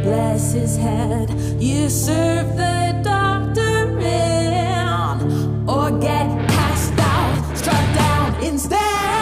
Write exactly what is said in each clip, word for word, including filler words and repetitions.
bless his head. You serve the doctor in, or get cast out, struck down instead.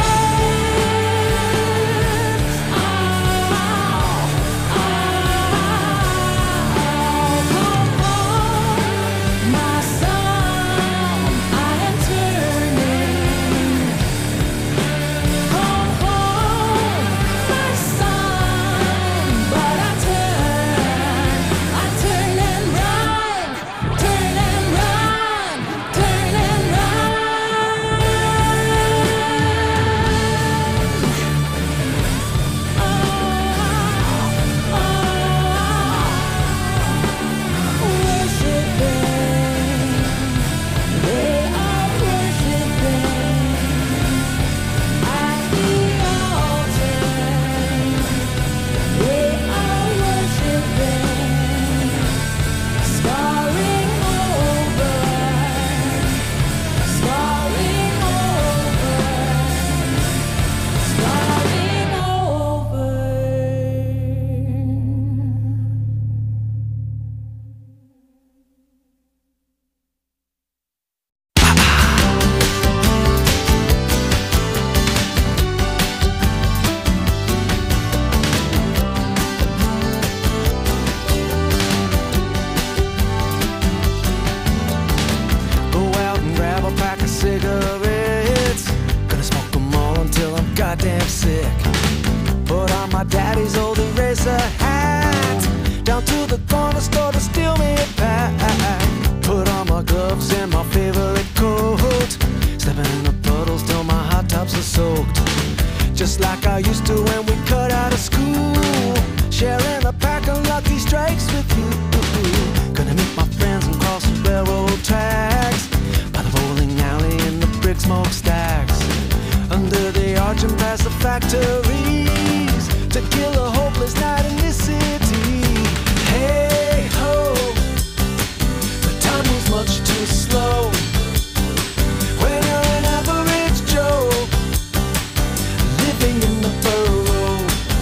Just like I used to when we cut out of school, sharing a pack of Lucky Strikes with you. Gonna meet my friends and cross the railroad tracks, by the bowling alley and the brick smokestacks, under the arch and past the factories, to kill a hopeless night in this city. Hey ho, the time moves much too slow when you're an average Joe living in the borough.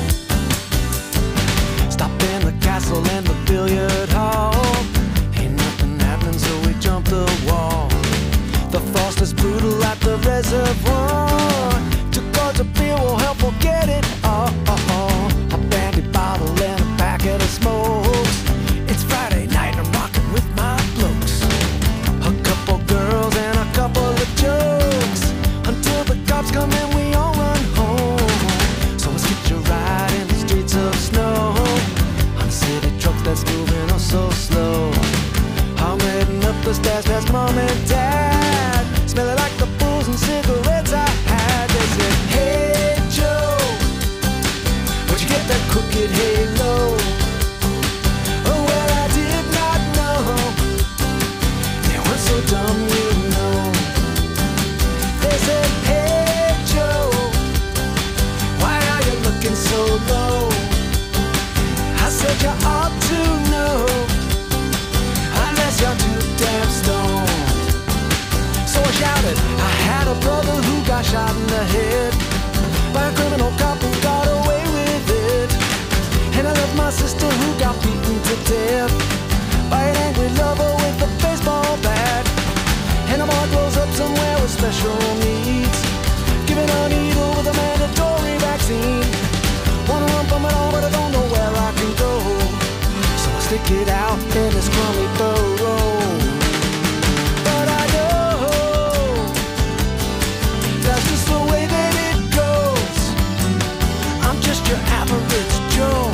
Stop in the castle and the billiard hall, ain't nothing happening so we jump the wall. The frost is brutal at the reservoir, two cards of beer will help forget it all. A brandy bottle and a packet of smokes, it's Friday night and I'm rocking with my blokes. A couple girls and a couple of jokes, until the cops come and we all run home. So let's get your ride in the streets of snow, on a city truck that's moving oh so slow. I'm heading up the stairs past mom and dad, smelling like the booze and cigarettes I had. They said, hey Joe, where'd you get that crooked halo? Oh well, I did not know, they weren't so dumb, you know. They said, hey Joe, why are you looking so low? I said, you ought to know, unless you're too damn stoned. So I shouted, I had a brother who got shot in the head by a criminal cop who got away with it. And I love my sister who got beaten to death by an angry lover with a baseball bat. And a boy grows up somewhere with special needs, given a needle with a mandatory vaccine. Wanna run from it all, but I don't know where I can go, so I stick it out in this crummy burrow. But I know that's just the way that it goes. I'm just your average Joe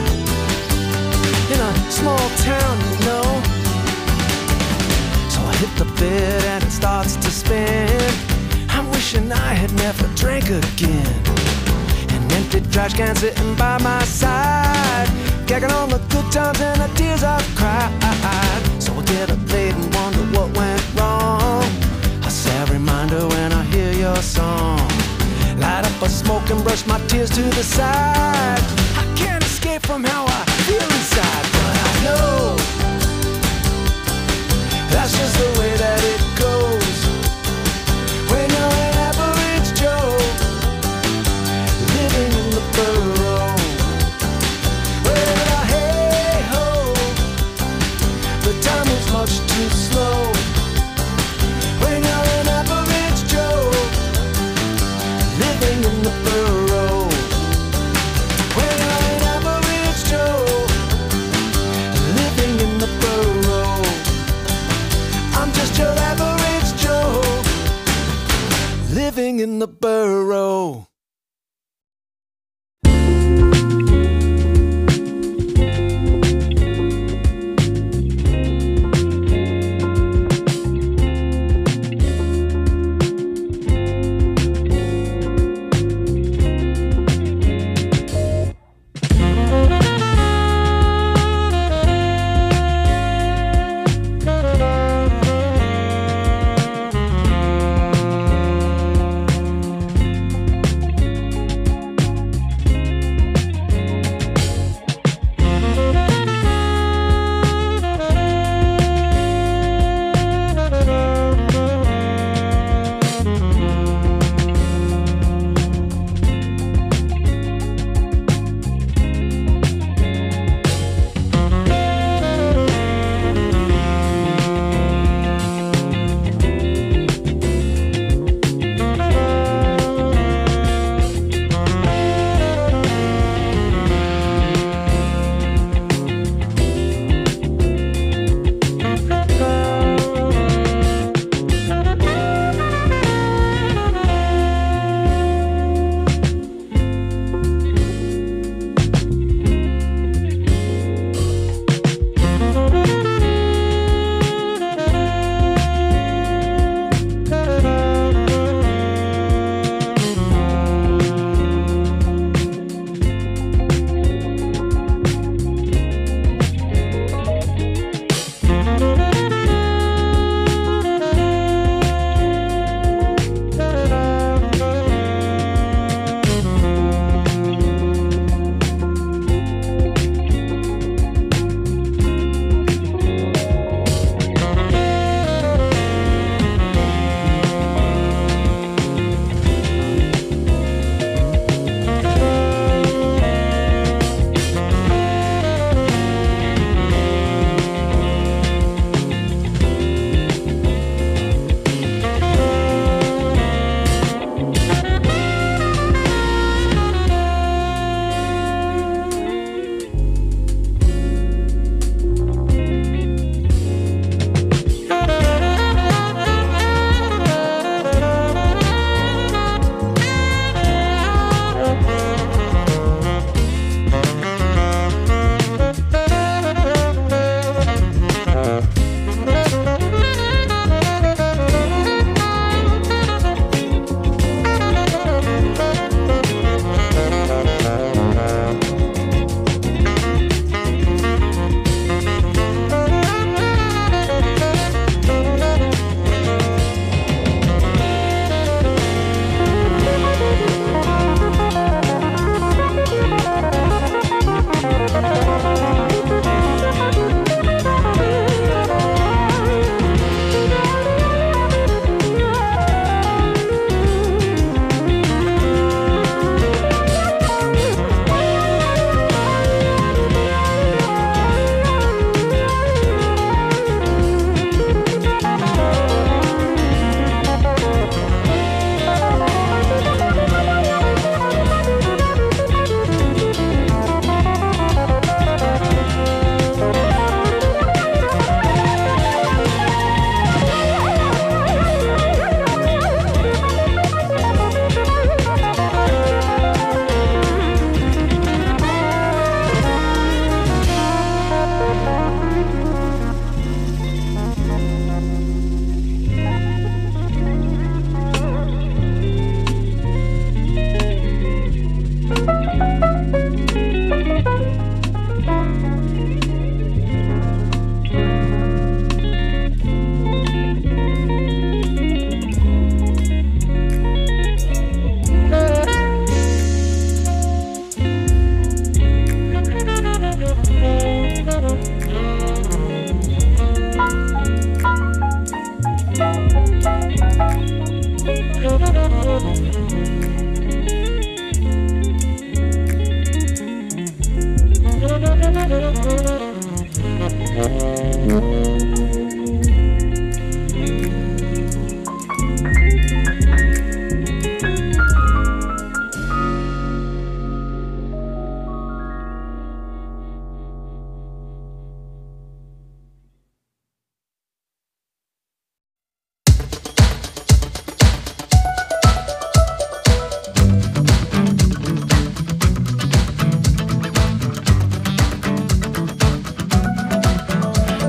in a small town, you know. So I hit the bed and it starts to spin. I'm wishing I had never drank again. An empty trash can sitting by my side, gagging on the good times and the tears I've cried. So I get up late and wonder what went wrong. A sad reminder when I hear your song. Light up a smoke and brush my tears to the side. I can't escape from how I feel inside, but I know that's just the way that it goes when you're an average Joe living in the borough. Well, hey the burrow.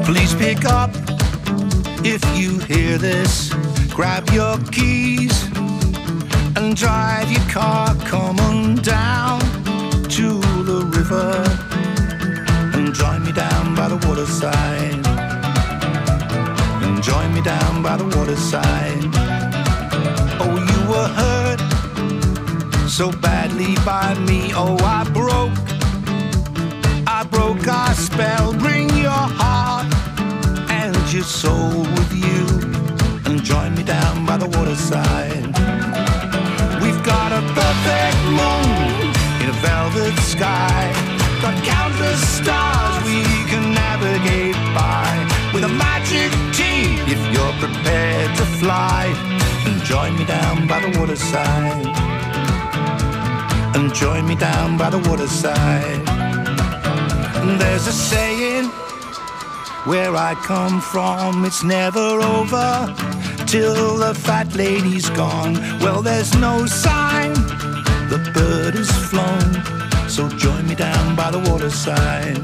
Please pick up if you hear this. Grab your keys and drive your car, come on down to the river and join me down by the waterside. And join me down by the waterside. Oh, you were hurt so badly by me. Oh, I broke, I broke our spell. Bring your heart and your soul with you and join me down by the waterside. We've got a perfect moon in a velvet sky, got countless stars we can navigate by, with a magic team if you're prepared to fly. And join me down by the waterside. And join me down by the waterside. And there's a saying where I come from, it's never over till the fat lady's gone. Well, there's no sign the bird has flown, so join me down by the waterside.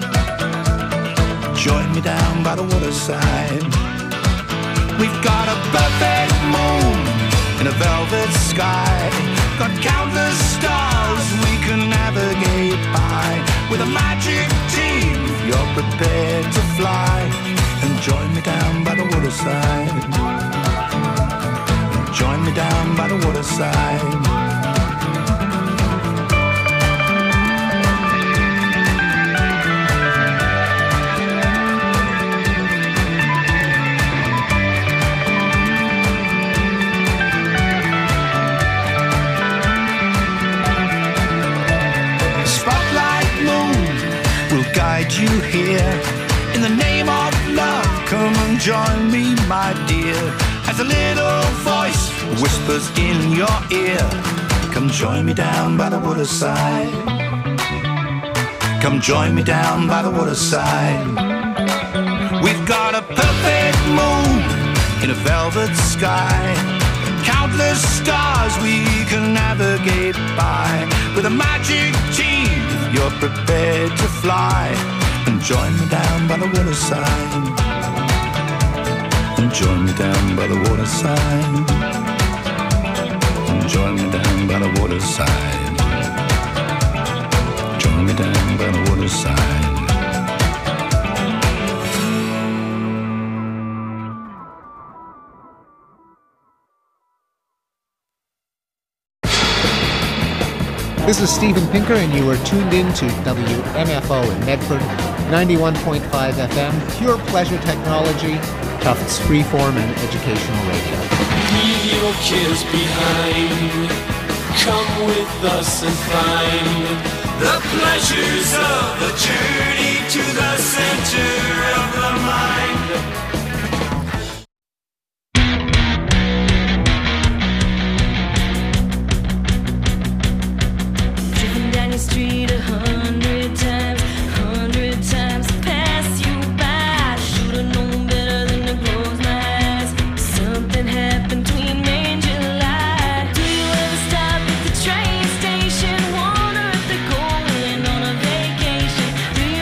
Join me down by the waterside. We've got a perfect moon in a velvet sky, got countless stars we can navigate by, with a magic team if you're prepared to fly. And join me down by the waterside. Join me down by the waterside. You here in the name of love, come and join me, my dear, as a little voice whispers in your ear. Come join me down by the waterside. Come join me down by the waterside. We've got a perfect moon in a velvet sky, countless stars we can navigate by, with a magic team if you're prepared to fly. And join me down by the waterside. And join me down by the waterside. And join me down by the waterside. Join me down by the waterside. This is Steven Pinker, and you are tuned in to W M F O in Medford, ninety-one point five F M, pure pleasure technology, Tufts freeform and educational radio. Leave your cares behind. Come with us and find the pleasures of the journey to the center of the mind. Street a hundred times, hundred times pass you by. Should've known better than to close my eyes. Something happened between May and July. Do you ever stop at the train station? Wonder if they're going on a vacation? Do you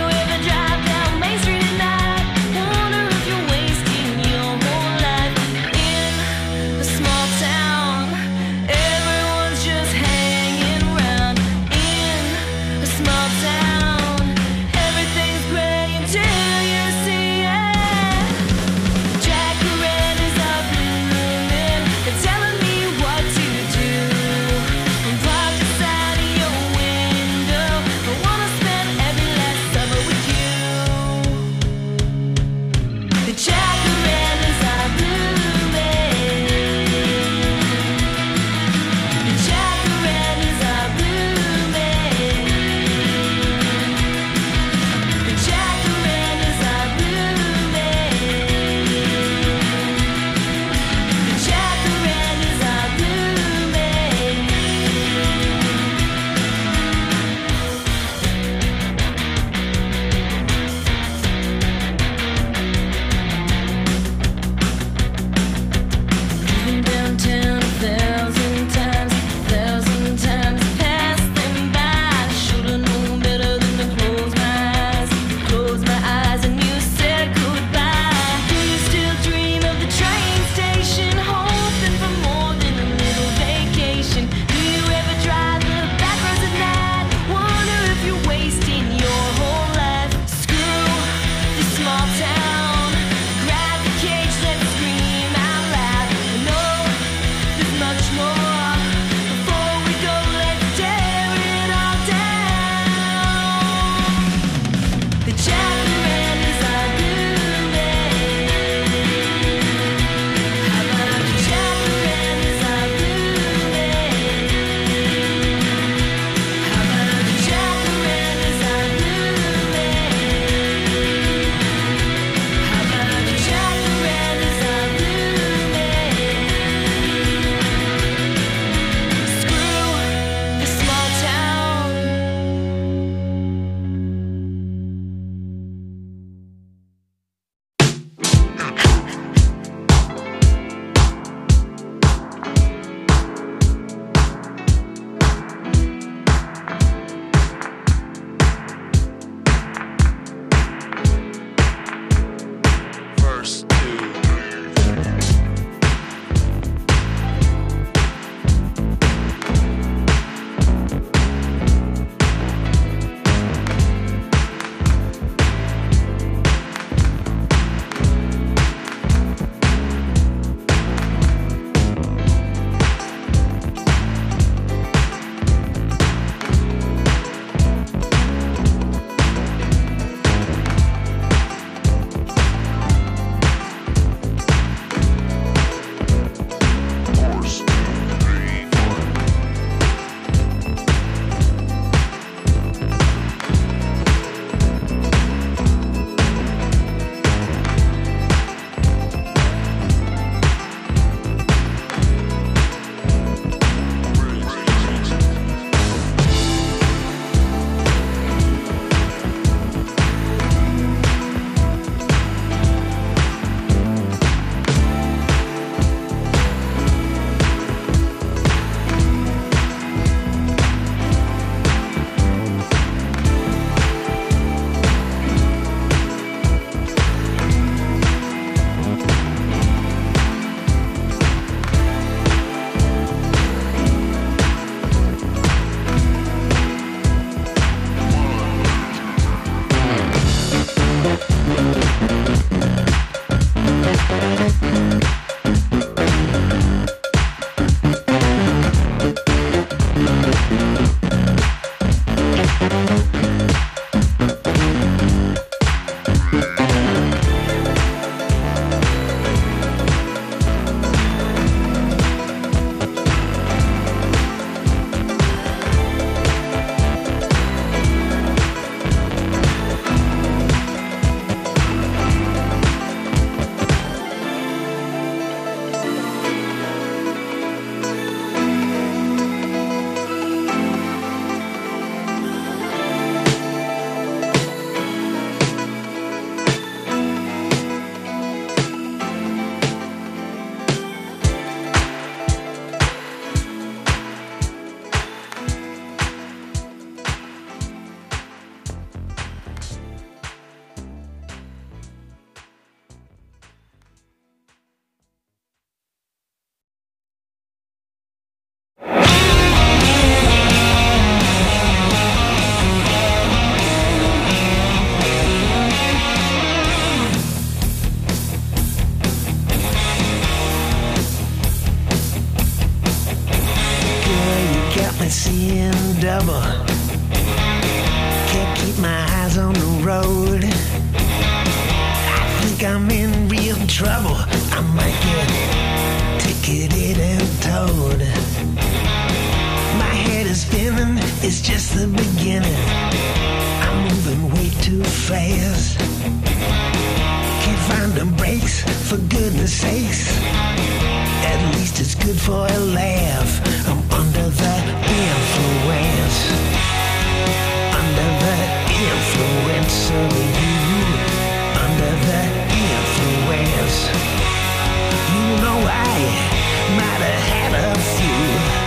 too fast. Can't find the brakes, for goodness sakes. At least it's good for a laugh. I'm under the influence. Under the influence of you. Under the influence. You know I might have had a few.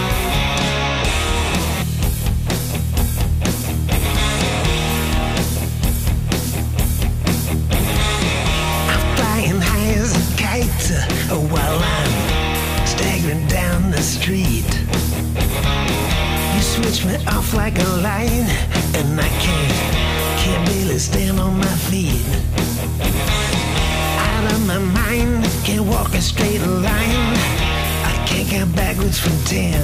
While I'm staggering down the street, you switch me off like a line, and I can't, can't barely stand on my feet. Out of my mind, can't walk a straight line. I can't count backwards from ten.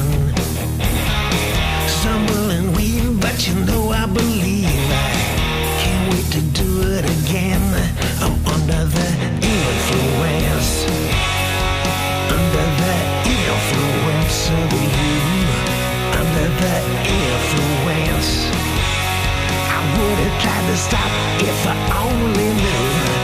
Stumble and weave, but you know I believe. I can't wait to do it again. I'm under the influence. Under the influence of you. Under the influence. I would have tried to stop if I only knew.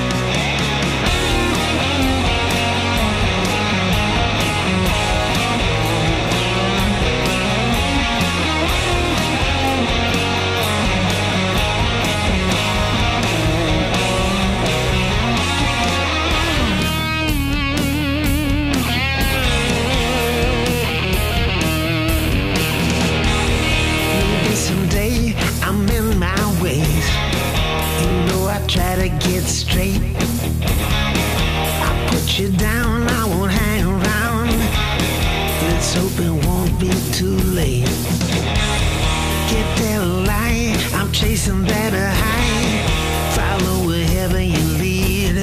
Try to get straight. I put you down, I won't hang around. Let's hope it won't be too late. Get that lie, I'm chasing that high. Follow wherever you lead.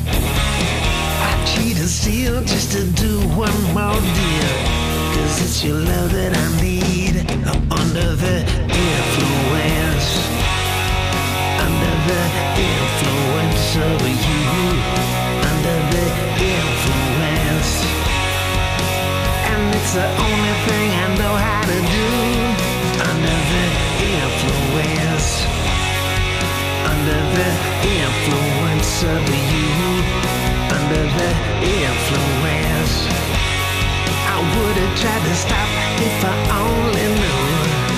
I cheat and steal just to do one more deal. Cause it's your love that I need. I'm under the influence. Under the influence of you. Under the influence. And it's the only thing I know how to do. Under the influence. Under the influence of you. Under the influence. I would have tried to stop if I only knew.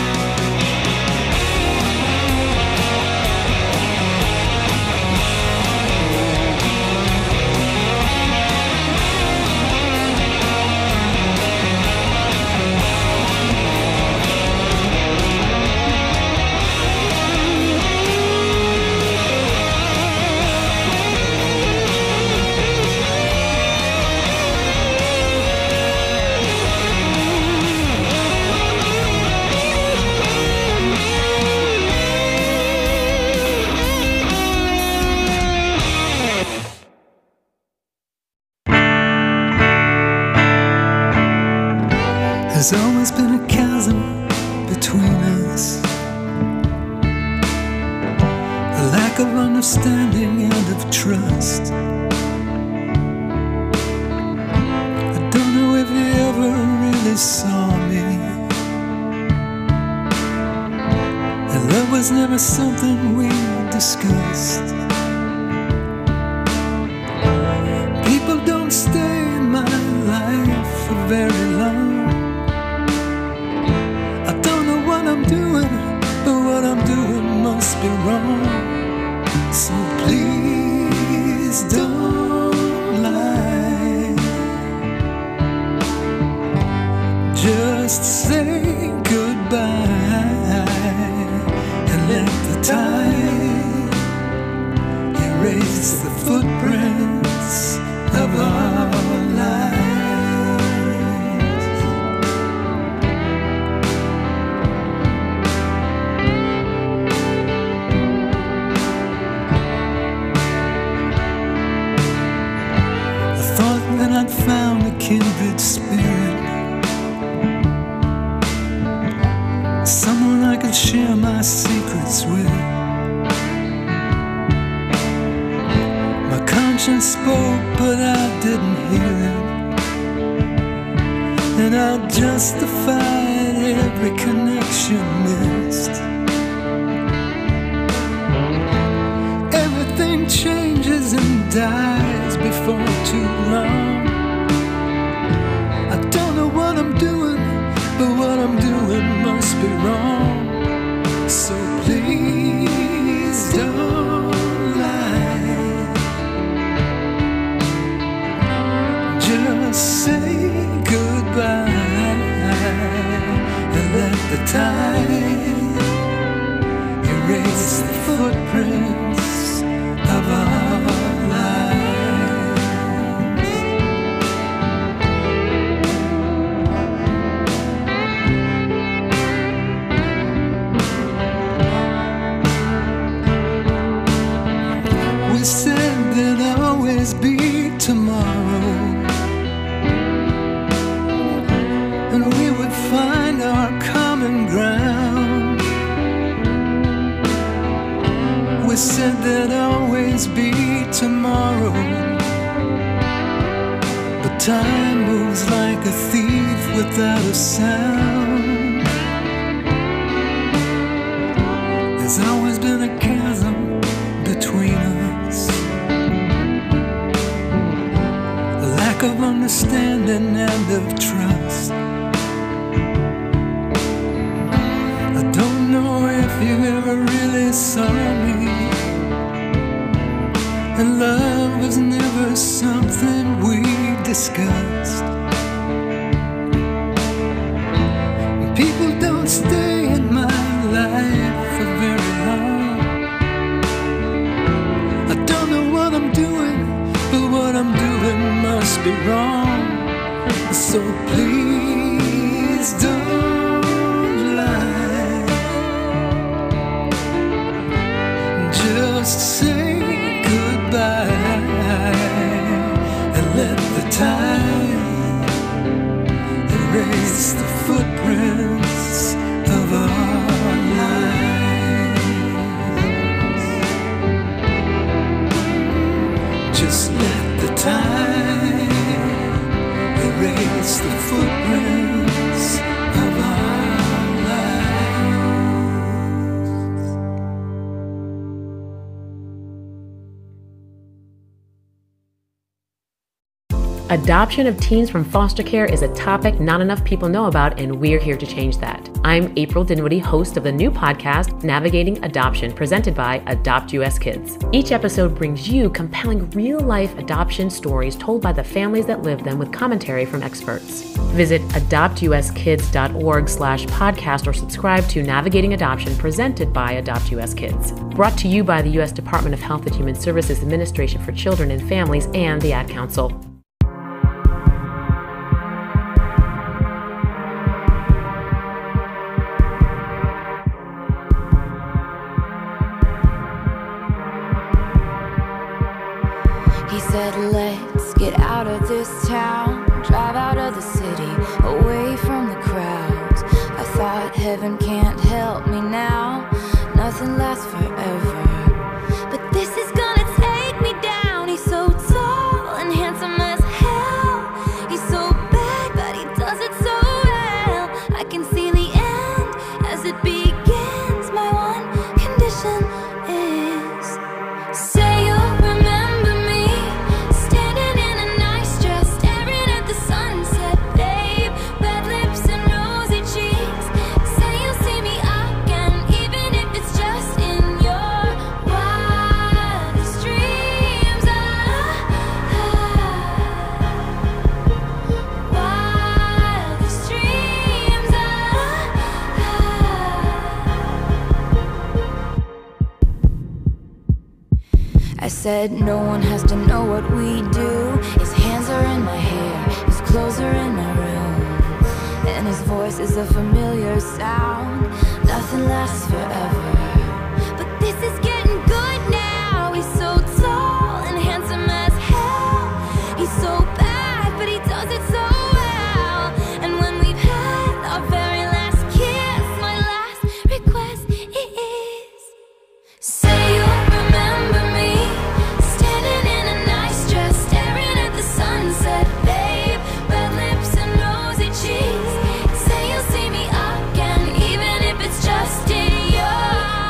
There's always been a chasm between us, a lack of understanding and of trust. I don't know if you ever really saw me, and love was never something we discussed. People don't stay in my life for very long. I'm doing, but what I'm doing must be wrong. So please don't lie. Just say goodbye and let the tide erase the footprints of our lives. I'd found a kindred spirit, someone I could share my secrets with. My conscience spoke, but I didn't hear it, and I'll justify every connection missed. Everything changes and dies before too long. I don't know what I'm doing, but what I'm doing must be wrong. So please don't lie. Just say goodbye and let the tide erase the footprints of our lives. We said there'd always be tomorrow, and we would find our common ground. We said there'd always be tomorrow, but time moves like a thief without a sound. There's always been a chasm between us, a lack of understanding and of trust. I don't know if you ever really saw me, and love was never something we discussed. People don't stay in my life for very long. I don't know what I'm doing, but what I'm doing must be wrong. So please don't lie. Just say goodbye and let the tide erase the footprints of our lives. Just let the tide erase the footprints of our lives. Adoption of teens from foster care is a topic not enough people know about, and we're here to change that. I'm April Dinwiddie, host of the new podcast, Navigating Adoption, presented by Adopt U S Kids. Each episode brings you compelling real-life adoption stories told by the families that live them with commentary from experts. Visit adopt u s kids dot org slash podcast or subscribe to Navigating Adoption, presented by Adopt U S Kids. Brought to you by the U S Department of Health and Human Services Administration for Children and Families and the Ad Council. He said, let's get out of this town, drive out of the city, away from the crowds. I thought heaven can't help me now, nothing lasts forever. But this is gonna take me down. He's so tall and handsome as hell. He's so bad, but he does it so well. I can see the end as it begins. My one condition is, say you'll remember me, standing in a nice dress, staring at the sunset, babe. Red lips and rosy cheeks. Say you'll see me again, even if it's just in your wildest dreams. Ah, ah, wildest dreams. Ah, ah. I said no one has to know what we do. His hands are in my hair, his clothes are in my room, and his voice is a familiar sound. Nothing lasts forever, but this is getting good now. He's so tall and handsome as hell. He's so bad, but he does it so well. And when we've had our very last kiss, my last request is, say you'll remember me, standing in a nice dress, staring at the sunset, babe. Red lips and rosy cheeks. Say you'll see me again, even if it's just in your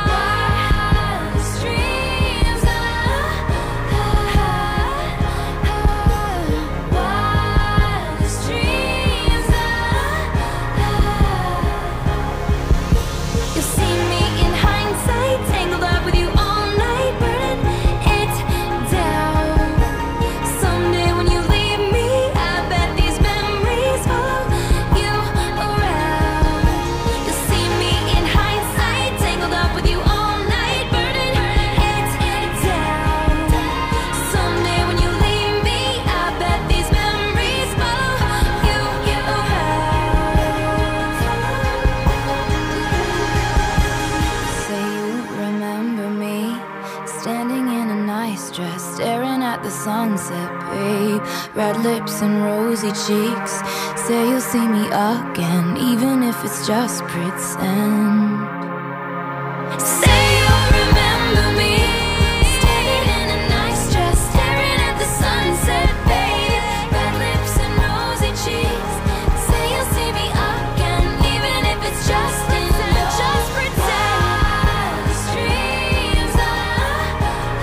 at the sunset, babe. Red lips and rosy cheeks. Say you'll see me again, even if it's just pretend. Say you'll remember me, standing in a nice dress, staring at the sunset, babe. Red lips and rosy cheeks. Say you'll see me again, even if it's just in just pretend. Streams are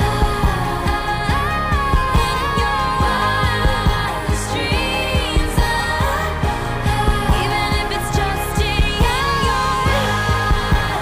in your eyes. Streams are, even if it's just in your eyes.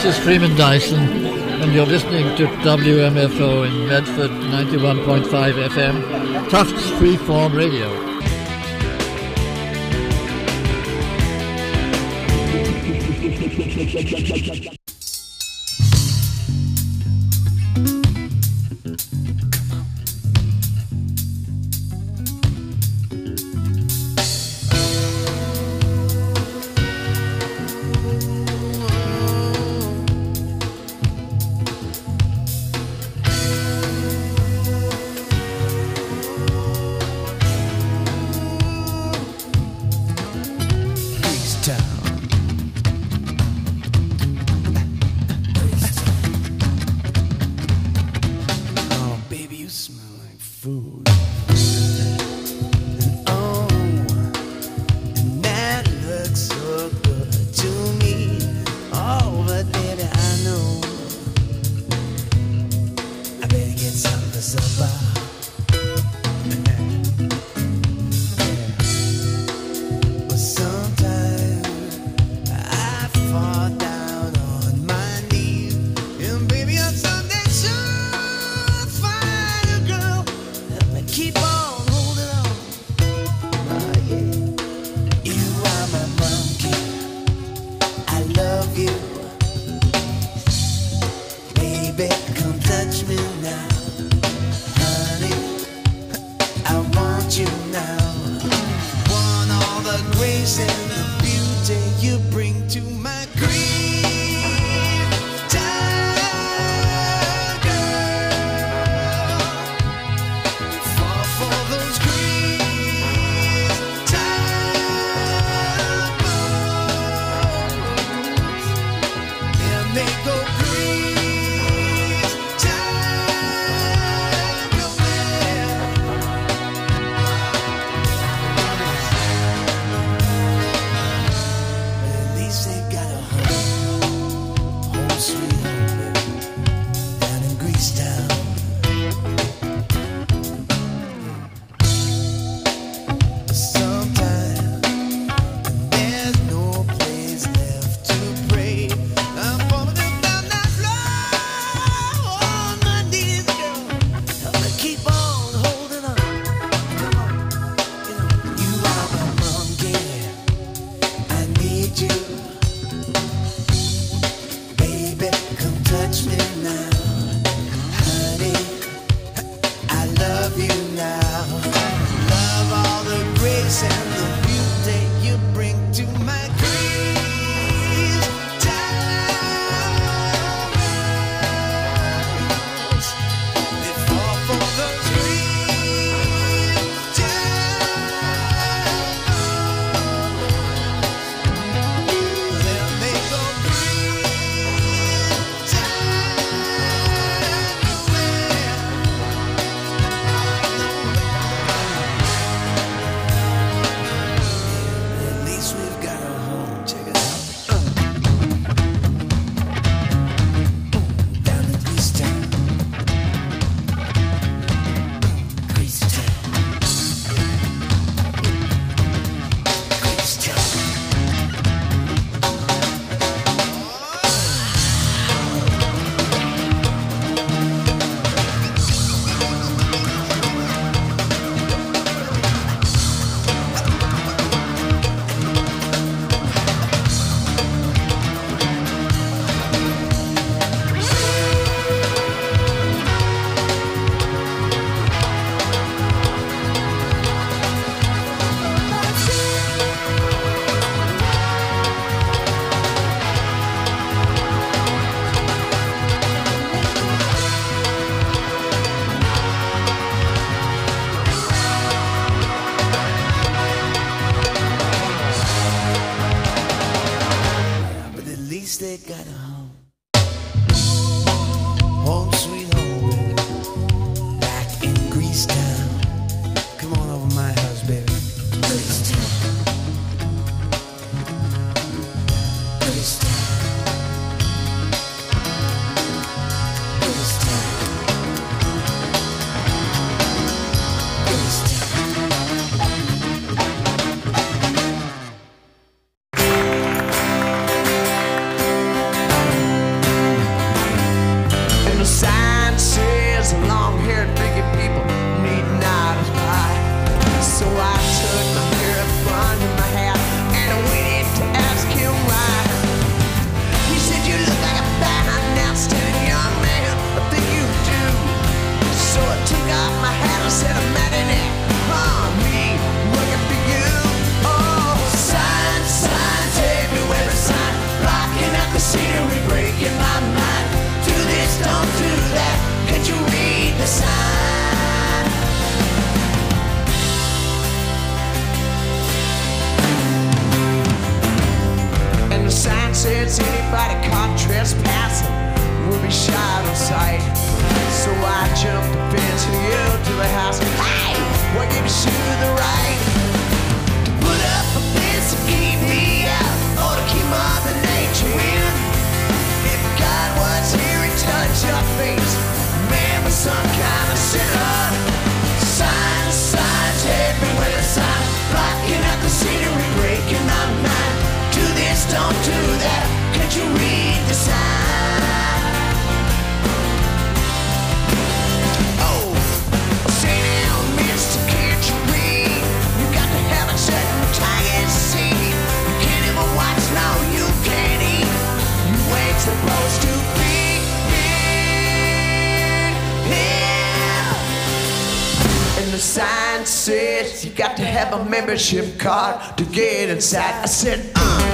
This is Freeman Dyson, and you're listening to W M F O in Medford, ninety-one point five F M, Tufts Freeform Radio. said I'm mad at it. Huh, me, working for you. Oh, signs, signs everywhere, a sign blocking out the scenery, breaking my mind. Do this, don't do that. Can't you read the sign? And the sign says anybody caught trespassing will be shot on sight. So I jumped the fence and yelled to the house, hey, what gives you the right to put up a fence to keep me out, or to keep Mother Nature in? If God was here and touched your face, man was some kind of sinner. Signs, signs everywhere, signs blocking out the scenery, breaking my mind. Do this, don't do that. Can't you read the sign? Oh, say now, mister, can't you read? You got to have a certain target seed. You can't even watch, no, you can't eat. You ain't supposed to be here. And the sign says you got to have a membership card to get inside. I said, uh.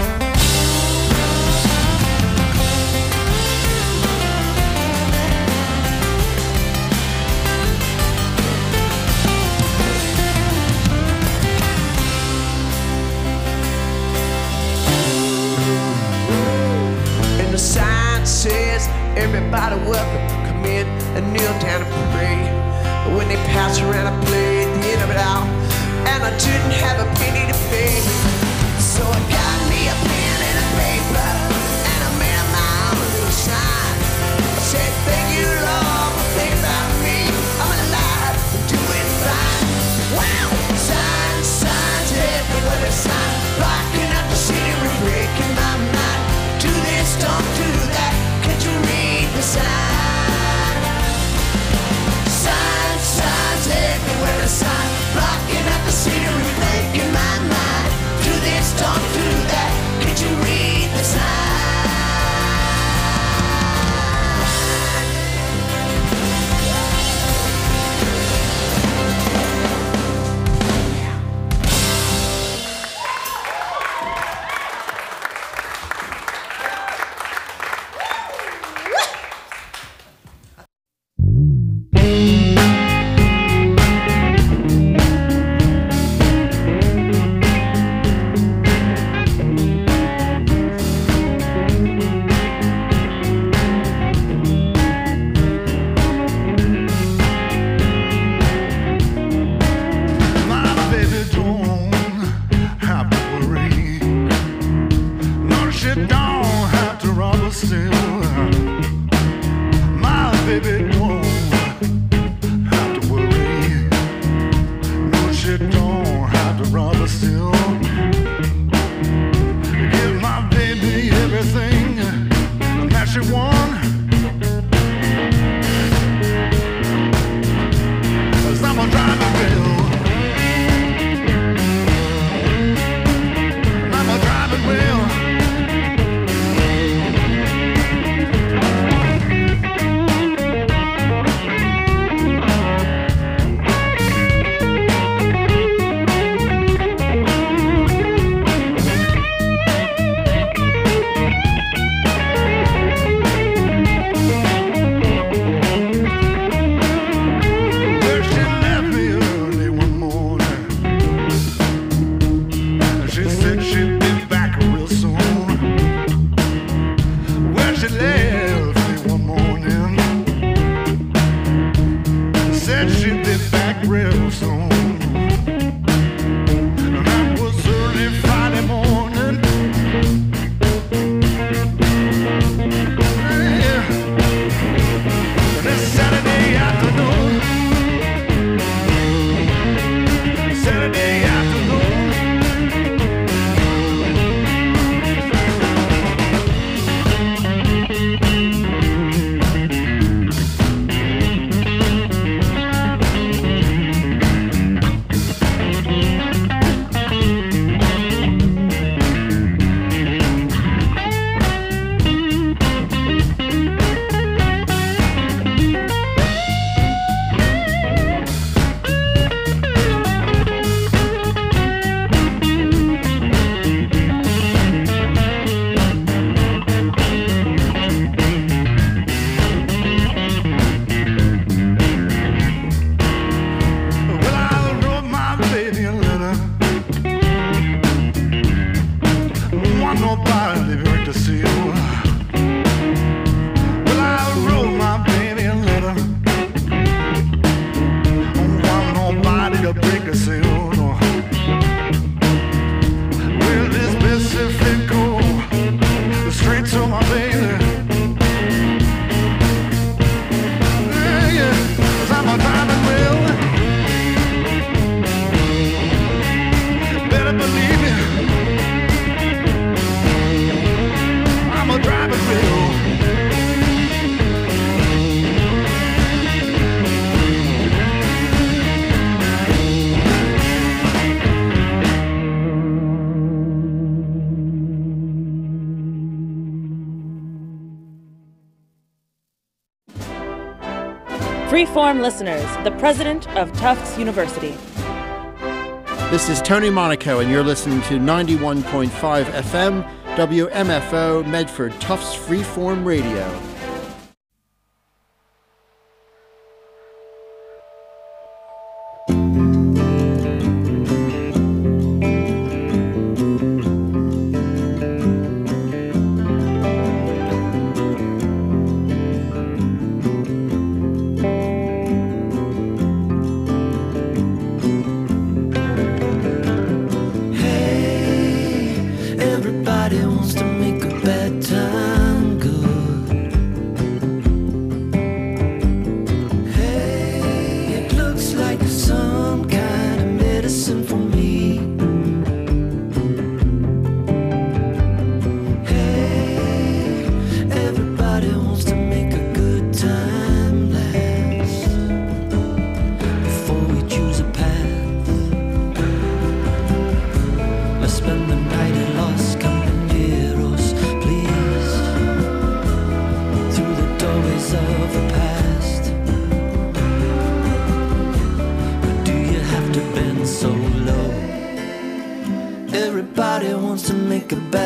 And the sign says everybody welcome, come in and kneel down and pray. But when they pass around, I played the end of it out, and I didn't have a penny to pay. So I got me a pen and a paper, and I made my own little sign. I said, thank you, Lord, for thinking about me. I'm alive and doing fine. Wow! Signs, signs everywhere, signs blocking out the scenery, breaking my mind. Do this, don't do that. Can't you read the sign? Signs, signs everywhere, signs blocking out the scenery, breaking my mind. Do this, don't do that. Can't you read the sign? Freeform listeners, the president of Tufts University. This is Tony Monaco, and you're listening to ninety-one point five F M, W M F O, Medford, Tufts Freeform Radio. Everybody wants to make a bet.